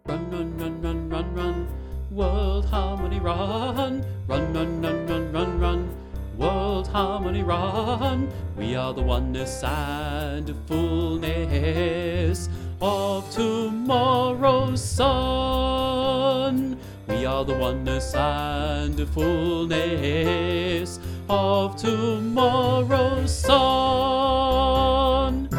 Run, run, run, run, run, run. World Harmony Run. Run, run, run, run, run, run. World Harmony Run. We are the oneness and fullness of tomorrow's sun. We are the oneness and fullness of tomorrow's sun.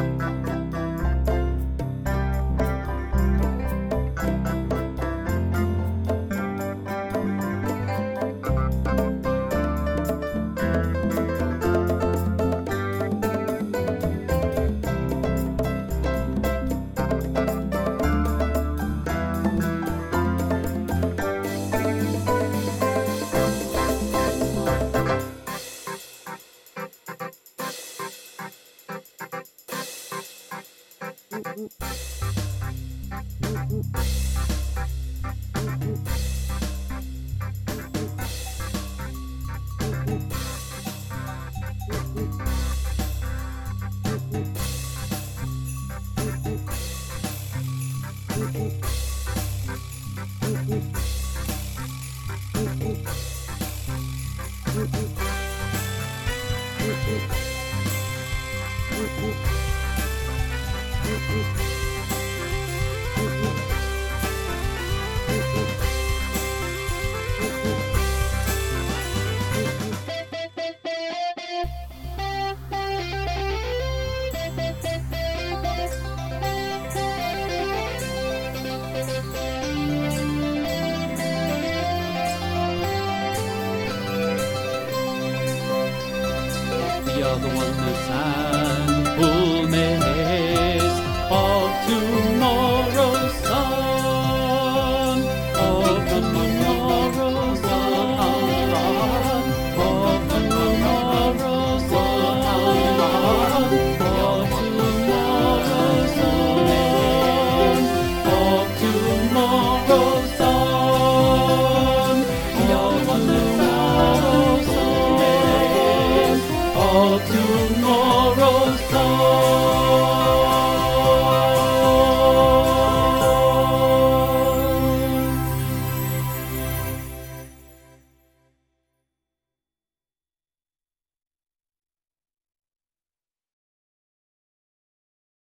We are the oneness